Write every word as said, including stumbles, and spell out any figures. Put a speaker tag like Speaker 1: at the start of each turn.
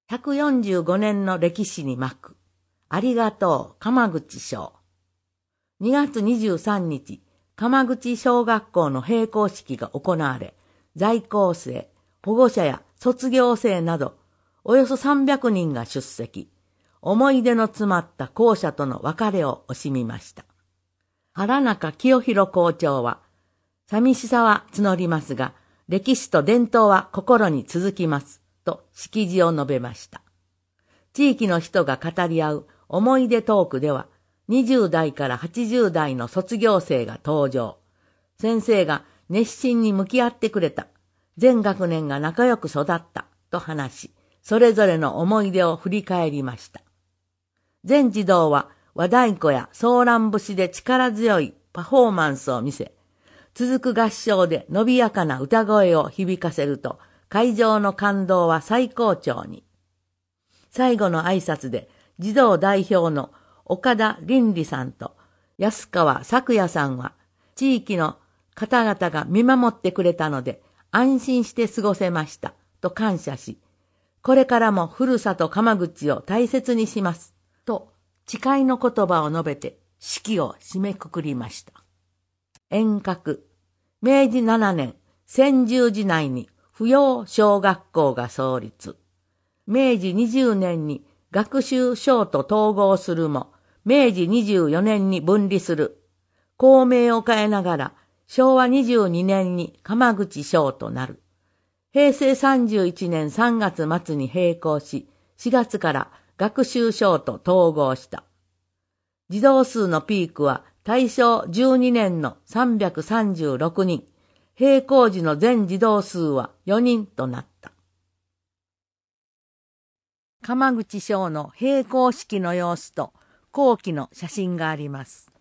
Speaker 1: ひゃくよんじゅうごねんの歴史に幕。ありがとう、鎌口小。にがつにじゅうさんにち、鎌口小学校の閉校式が行われ、在校生、保護者や卒業生など、およそさんびゃくにんが出席。思い出の詰まった校舎との別れを惜しみました。原中清弘校長は、寂しさは募りますが、歴史と伝統は心に続きます、と式辞を述べました。地域の人が語り合う思い出トークでは、にじゅうだいからはちじゅうだいの卒業生が登場。先生が熱心に向き合ってくれた。全学年が仲良く育った、と話し、それぞれの思い出を振り返りました。全児童は和太鼓やソーラン節で力強いパフォーマンスを見せ、続く合唱で伸びやかな歌声を響かせると、会場の感動は最高潮に。最後の挨拶で、児童代表の岡田倫理さんと安川作也さんは、地域の方々が見守ってくれたので、安心して過ごせました、と感謝し、これからもふるさと鎌口を大切にします、と誓いの言葉を述べて式を締めくくりました。遠隔。めいじななねん、専従時内に扶養小学校が創立。めいじにじゅうねんに学習小と統合するも、めいじにじゅうよねんに分離する。校名を変えながら、しょうわにじゅうにねんに鎌口小となる。へいせいさんじゅういちねんさんがつまつに閉校し、しがつから学習小と統合した。児童数のピークは大正じゅうにねんのさんびゃくさんじゅうろくにん、閉校時の全児童数はよにんとなった。鎌口小の閉校式の様子と後期の写真があります。